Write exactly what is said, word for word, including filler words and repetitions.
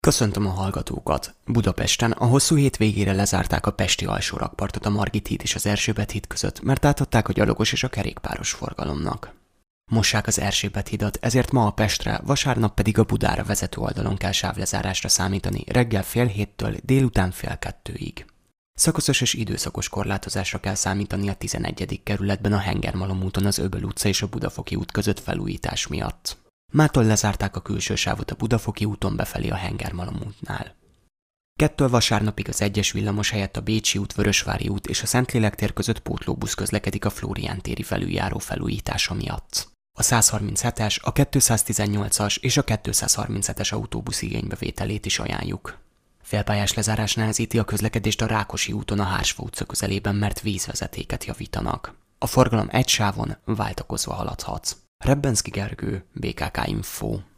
Köszöntöm a hallgatókat! Budapesten a hosszú hétvégére lezárták a pesti alsórakpartot a Margit híd és az Erzsébet híd között, mert átadták a gyalogos és a kerékpáros forgalomnak. Mossák az Erzsébet hidat, ezért ma a Pestre, vasárnap pedig a Budára vezető oldalon kell sávlezárásra számítani reggel fél héttől délután fél kettőig. Szakaszos és időszakos korlátozásra kell számítani a tizenegyedik kerületben a Hengermalom úton az Öböl utca és a Budafoki út között felújítás miatt. Mától lezárták a külső sávot a Budafoki úton befelé a Hengermalom útnál. Kettől vasárnapig az egyes villamos helyett a Bécsi út, Vörösvári út és a Szentlélek tér között pótlóbusz közlekedik a Flórián téri felüljáró felújítása miatt. A százharminchetes, a kétszáztizennyolcas és a kétszázharminchetes autóbusz igénybevételét is ajánljuk. Félpályás lezárás nehezíti a közlekedést a Rákosi úton a Hársfa utca közelében, mert vízvezetéket javítanak. A forgalom egy sávon váltakozva haladhat. Rebbenszky Gergő, bé ká ká Info.